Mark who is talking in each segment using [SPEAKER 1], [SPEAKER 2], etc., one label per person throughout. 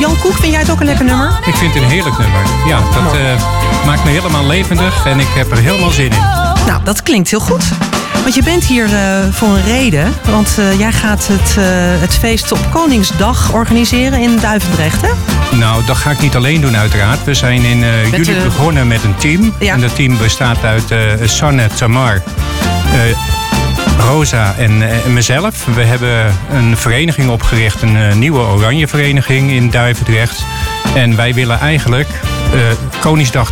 [SPEAKER 1] Jan Koek, vind jij het ook een lekker nummer?
[SPEAKER 2] Ik vind het een heerlijk nummer. Ja, dat maakt me helemaal levendig en ik heb er helemaal zin in.
[SPEAKER 1] Nou, dat klinkt heel goed. Want je bent hier voor een reden. Want jij gaat het feest op Koningsdag organiseren in Duivendrecht, hè?
[SPEAKER 2] Nou, dat ga ik niet alleen doen uiteraard. We zijn in juli begonnen met een team. Ja. En dat team bestaat uit Sanne, Tamar, Rosa en mezelf. We hebben een vereniging opgericht, een nieuwe oranje vereniging in Duivendrecht. En wij willen eigenlijk Koningsdag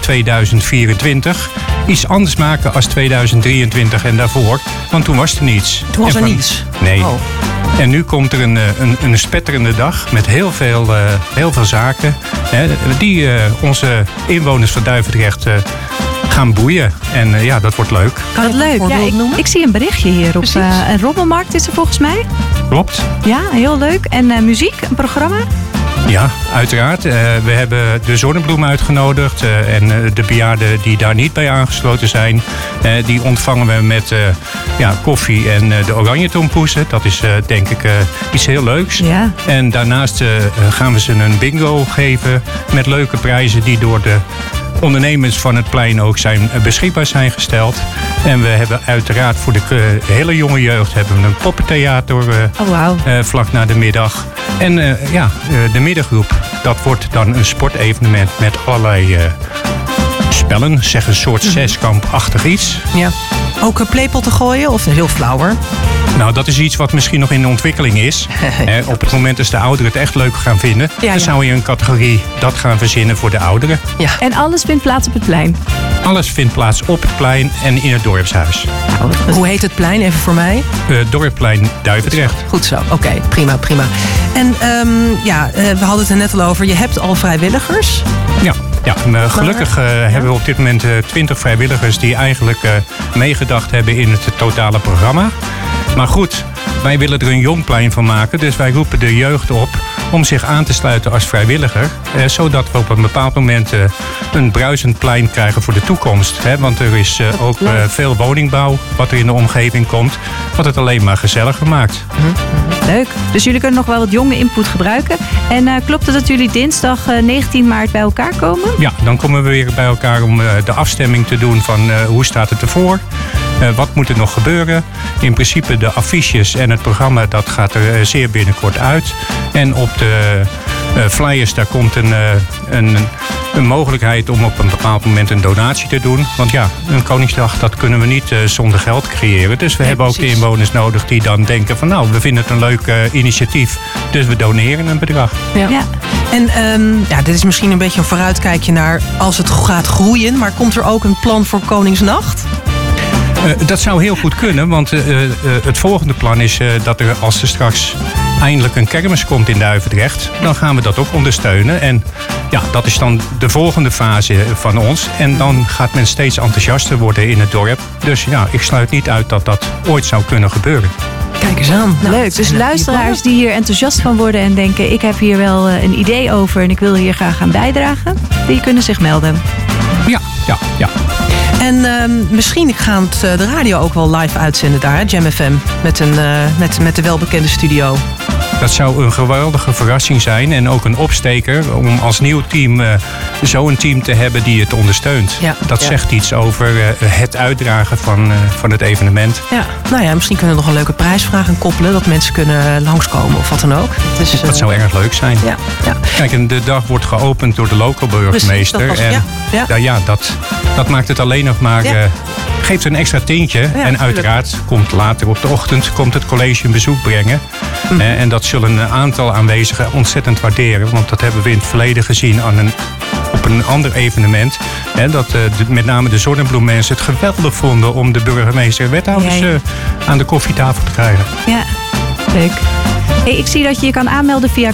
[SPEAKER 2] 2024 iets anders maken als 2023 en daarvoor. Want toen was er niets.
[SPEAKER 1] Toen was er niets?
[SPEAKER 2] Nee. Oh. En nu komt er een spetterende dag met heel veel zaken die onze inwoners van Duivendrecht gaan boeien. En ja, dat wordt leuk.
[SPEAKER 3] Wat leuk. Ja, ik zie een berichtje hier op een rommelmarkt is er volgens mij.
[SPEAKER 2] Klopt.
[SPEAKER 3] Ja, heel leuk. En muziek, een programma?
[SPEAKER 2] Ja, uiteraard. We hebben de Zonnebloem uitgenodigd. En de bejaarden die daar niet bij aangesloten zijn, die ontvangen we met koffie en de oranje tompoesen. Dat is denk ik iets heel leuks. Ja. En daarnaast gaan we ze een bingo geven met leuke prijzen die door de ondernemers van het plein ook beschikbaar zijn gesteld. En we hebben uiteraard voor de hele jonge jeugd hebben we een poppentheater vlak na de middag. En de middengroep, dat wordt dan een sportevenement met allerlei spellen. Zeg een soort zeskampachtig iets. Ja.
[SPEAKER 1] Ook playpotten gooien of heel flauwer?
[SPEAKER 2] Nou, dat is iets wat misschien nog in ontwikkeling is. Op het moment dat de ouderen het echt leuk gaan vinden, dan zou je een categorie dat gaan verzinnen voor de ouderen.
[SPEAKER 3] Ja. En alles vindt plaats op het plein?
[SPEAKER 2] Alles vindt plaats op het plein en in het dorpshuis.
[SPEAKER 1] Hoe heet het plein, even voor mij?
[SPEAKER 2] Dorpplein Duivendrecht.
[SPEAKER 1] Goed zo, oké, prima. En we hadden het er net al over, je hebt al vrijwilligers.
[SPEAKER 2] Ja, gelukkig hebben we op dit moment 20 vrijwilligers die eigenlijk meegedacht hebben in het totale programma. Maar goed, wij willen er een jong plein van maken. Dus wij roepen de jeugd op om zich aan te sluiten als vrijwilliger. Zodat we op een bepaald moment een bruisend plein krijgen voor de toekomst. Want er is ook veel woningbouw wat er in de omgeving komt. Wat het alleen maar gezelliger maakt.
[SPEAKER 3] Leuk. Dus jullie kunnen nog wel wat jonge input gebruiken. En klopt het dat jullie dinsdag 19 maart bij elkaar komen?
[SPEAKER 2] Ja, dan komen we weer bij elkaar om de afstemming te doen van hoe staat het ervoor. Wat moet er nog gebeuren? In principe de affiches en het programma, dat gaat er zeer binnenkort uit. En op de flyers, daar komt een mogelijkheid om op een bepaald moment een donatie te doen. Want ja, een Koningsdag, dat kunnen we niet zonder geld creëren. Dus we hebben ook de inwoners nodig die dan denken van nou, we vinden het een leuk initiatief. Dus we doneren een bedrag.
[SPEAKER 1] Ja. En dit is misschien een beetje een vooruitkijkje naar als het gaat groeien. Maar komt er ook een plan voor Koningsnacht?
[SPEAKER 2] Dat zou heel goed kunnen, want het volgende plan is dat als er straks eindelijk een kermis komt in Duivendrecht, dan gaan we dat ook ondersteunen. En ja, dat is dan de volgende fase van ons. En dan gaat men steeds enthousiaster worden in het dorp. Dus ja, ik sluit niet uit dat dat ooit zou kunnen gebeuren.
[SPEAKER 1] Kijk eens aan.
[SPEAKER 3] Leuk. Dus luisteraars die hier enthousiast van worden en denken, ik heb hier wel een idee over en ik wil hier graag aan bijdragen, die kunnen zich melden.
[SPEAKER 2] Ja.
[SPEAKER 1] En misschien gaat de radio ook wel live uitzenden daar, Jam FM, met de welbekende studio.
[SPEAKER 2] Dat zou een geweldige verrassing zijn en ook een opsteker om als nieuw team zo'n team te hebben die het ondersteunt. Dat zegt iets over het uitdragen van het evenement.
[SPEAKER 1] Ja. Nou ja, misschien kunnen we nog een leuke prijsvraag aan koppelen, dat mensen kunnen langskomen of wat dan ook.
[SPEAKER 2] Dus, dat zou erg leuk zijn. Ja. Kijk, en de dag wordt geopend door de lokale burgemeester. Dat maakt het alleen nog maar geeft een extra tintje. En uiteraard komt later op de ochtend het college een bezoek brengen. En dat zullen een aantal aanwezigen ontzettend waarderen. Want dat hebben we in het verleden gezien op een ander evenement. Dat met name de Zonnebloemmensen het geweldig vonden om de burgemeester en wethouders aan de koffietafel te krijgen.
[SPEAKER 3] Ja, leuk. Hey, ik zie dat je je kan aanmelden via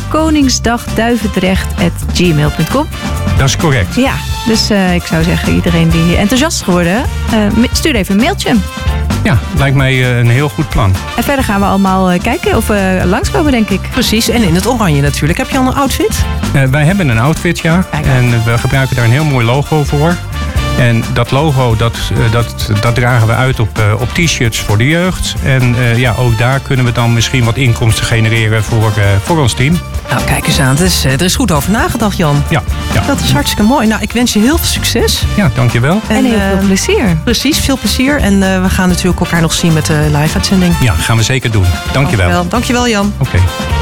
[SPEAKER 3] koningsdagduivendrecht@gmail.com.
[SPEAKER 2] Dat is correct.
[SPEAKER 3] Ja, dus ik zou zeggen, iedereen die enthousiast is geworden, stuur even een mailtje.
[SPEAKER 2] Ja, lijkt mij een heel goed plan.
[SPEAKER 3] En verder gaan we allemaal kijken of we langskomen, denk ik.
[SPEAKER 1] Precies, en in het oranje natuurlijk. Heb je al een outfit?
[SPEAKER 2] Wij hebben een outfit, ja. En we gebruiken daar een heel mooi logo voor. En dat logo, dat dragen we uit op t-shirts voor de jeugd. En ook daar kunnen we dan misschien wat inkomsten genereren voor ons team.
[SPEAKER 1] Nou, kijk eens aan. Er is goed over nagedacht, Jan.
[SPEAKER 2] Ja.
[SPEAKER 1] Dat is hartstikke mooi. Nou, ik wens je heel veel succes.
[SPEAKER 2] Ja, dankjewel.
[SPEAKER 3] En heel veel plezier.
[SPEAKER 1] Precies, veel plezier. En we gaan natuurlijk elkaar nog zien met de live-uitzending.
[SPEAKER 2] Ja, gaan we zeker doen. Dankjewel.
[SPEAKER 1] Dankjewel, Jan.
[SPEAKER 2] Oké.